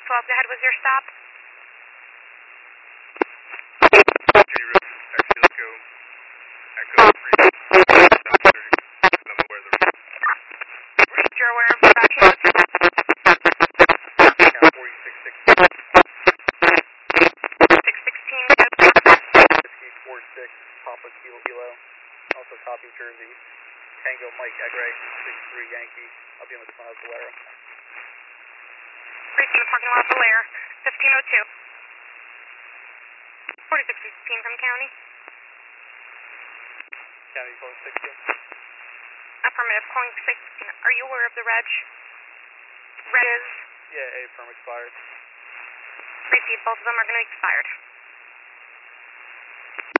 12, go ahead, was your stop? Let's go. Echo 3. I'm aware of the You're aware of the back notes? 616, go. Whiskey 46, Papa Kilo. Also copy Jersey. Tango Mike X-ray 63 Yankee. I'll be on the front of Valero. Racing the parking lot of Valero, 1502. 4616 from county. County calling 16. Affirmative, calling 16. Are you aware of the reg? Reg is? Yeah, A firm expired. Received, both of them are going to be expired.